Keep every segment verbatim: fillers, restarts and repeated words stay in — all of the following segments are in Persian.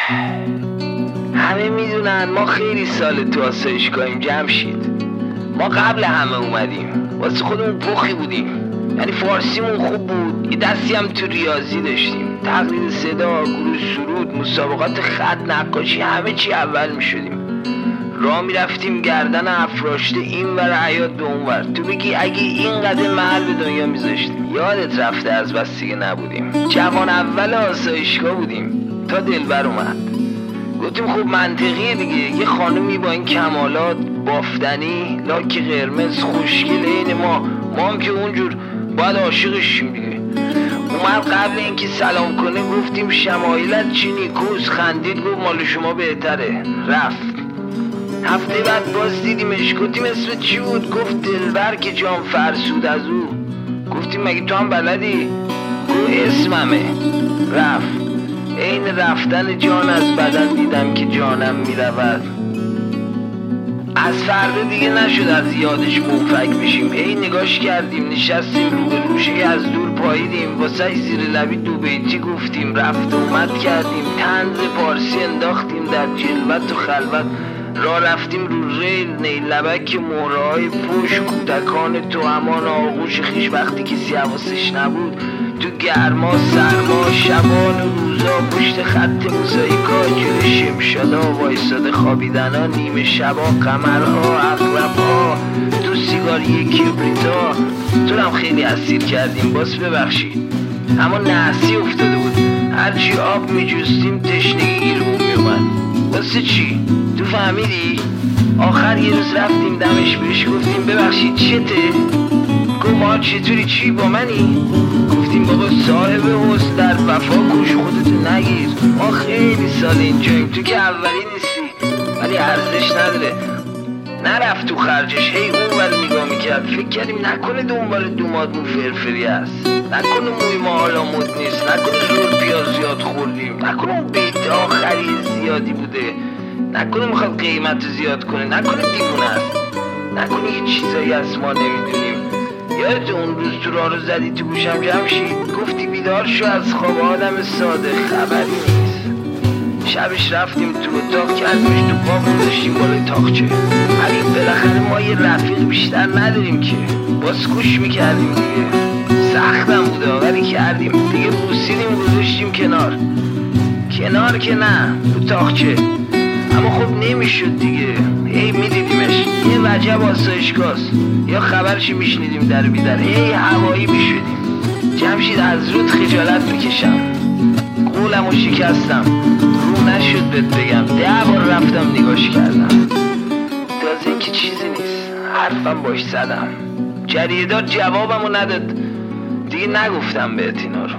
همه میدونن ما خیلی سال تو آسایشگاهیم جمشید. ما قبل همه اومدیم، واسه خودمون پخی بودیم، یعنی فارسیمون خوب بود، یه دستی هم تو ریاضی داشتیم، تقلید صدا، گروه سرود، مسابقات خط، نقاشی، همه چی اول میشدیم. راه میرفتیم گردن افراشته این ور حیاط به اون ور. تو بگی اگه این قدر محل به دنیا میذاشتیم. یادت رفته از بس دیگه نبودیم، جوان اول آسایشگاه بودیم تا دلبر اومد. گفتیم خب منطقیه دیگه، یه خانمی با این کمالات، بافتنی، لاک قرمز، خوشگل این ما ما هم که اونجور باید عاشقش شیم دیگه. اومد قبل اینکه سلام کنه گفتیم شمایلت چی نیکوست، خندید گفت مال شما بهتره، رفت. هفته بعد باز دیدیمش، گفتیم اسم چی بود؟ گفت دلبر که جام فرسود از او. گفتیم مگه تو هم بلدی؟ گفت اسممه، رفت. این رفتن جان از بدن دیدم که جانم میرود. از فردا دیگه نشد از یادش منفک بشیم. ای نگاش کردیم، نشستیم روبروش، از دور پاییدیم، واسه زیر لبی دو بیتی گفتیم، رفت اومد کردیم، طنز پارسی انداختیم در جلوت و خلوت، را رفتیم رو ریل نیلبک مهرهای پوش کودکان تو امان آغوش خیش وقتی کسی حواسش نبود، تو گرما سرما شبان و روزا پشت خط موزاییکا جلو شمشادا وایساده خوابیدنا نیمه شبا قمرها عقربها تو سیگاری کبریتا. تو هم خیلی اسیر کردیم، باز ببخشید، اما نحسی افتاده بود، هرچی آب میجوستیم تشنگی گیرمون میومد. واسه چی؟ تو فهمیدی؟ آخر یه روز رفتیم دمش بهش گفتیم ببخشید چته؟ گفت ما چطوری چی با منی؟ گفتیم بابا صاحب حسن در وفا کوش خودتو نگیر، ما خیلی سال اینجاییم، تو که اولی نیستی، ولی ارزش نداره. نرفت تو خرجش، هی اون ور نگاه میکرد، فکر کردیم نکنه دنبال دومادمون فرفری هست، نکنه موی ما حالا مد نیست، نکنه زور پیاز زیاد خوردیم، نکنه اون بیت آخری زیادی بوده، نکنه میخواد قیمت زیاد کنه، نکنه دیوونه است، نکنه یه چیزایی از ما نمیدونیم. یادت اون روز تو راه رو زدی تو گوشم جمشید، گفتی بیدار شو از خواب آدم ساده خبری نیست. شبش رفتیم تو اتاق کردیمش تو پا گذاشتیم بالای تاقچه. ولی بالاخره ما یه رفیق بیشتر نداریم که، باز گوش میکردیم دیگه. سختم بوده ولی کردیم دیگه، بوسیدیم گذاشتیم کنار. کنار که نه، تو تاقچه. اما خب نمیشد دیگه، هی میدیدیمش، یه وجب آسایشگاست، یا خبرشی میشنیدیم در بیدر، هی هوایی میشدیم. جمشید از رود خجالت میکشم، قولمو شکستم، رو نشد بهت بگم، ده بار رفتم نگاش کردم، تازه اینکه چیزی نیست، حرفم باش زدم، جریدار جوابمو نداد، دیگه نگفتم بهت اینا رو.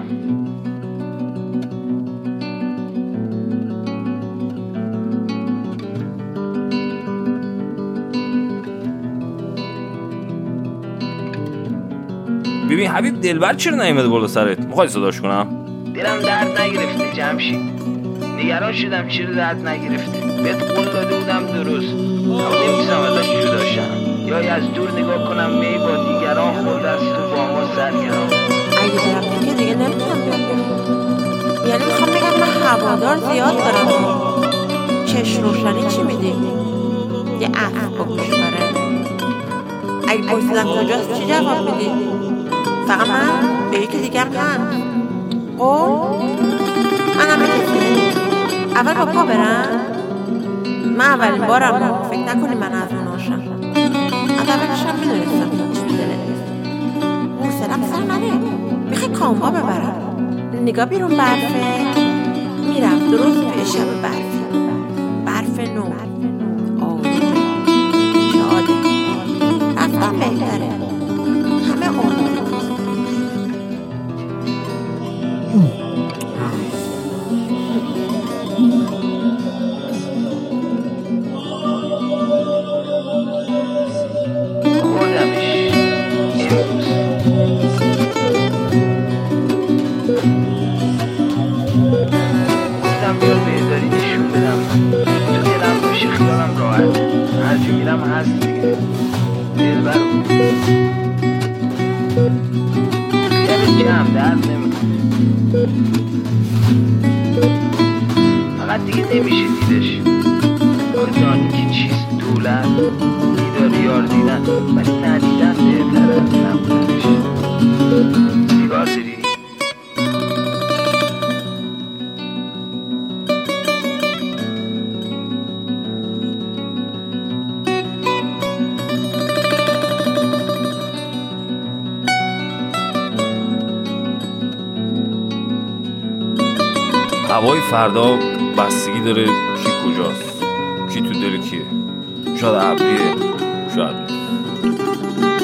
ببین حبیب دلبر چرا نیومده بالا سرت؟ میخوای صداش کنم؟ دلم درد نگرفته جمشید، نگران شدم چرا درد نگرفته. بهت قول داده بودم درست، اما نمیتونم ازش جدا شم، یا از دور نگاه کنم می با دیگران خورده است تو با ما سرگران. اگه برم دیگه دیگه نمیتونم بیام، یعنی میخوام بگم من هوادار زیاد دارم. چشم روشنی چی میدی؟ یه عفو با گوش بره. اگه پرسیدم کجاست چی جواب میدی؟ فقط من به یکی دیگه هم هم قول؟ منم بکسی اول با پا برم؟ من اولین بارم، فکر نکنی من از اون آشم. از اولش هم میدونستم هیچ میدونه نیست. موسیقم سر نده، میخوای کامبا ببرم. نگاه بیرون برفه، میرم درست به شب برفی، برف نو، آرومه، شاده، رفتم بهتره، همه آرومه. هم هست دیگه دلبر خیلی جمع درد نمیکنه، فقط بعد دیگه نمیشه دیدش. آخه دانی که چیست دولت، دیدار یار دیدن ولی ندیدن بهتر از نبودنش. سیگار داری؟ هوای فردا بستگی داره کی کجاست، کی تو دل کیه. شاید ابریه، شاید نیست.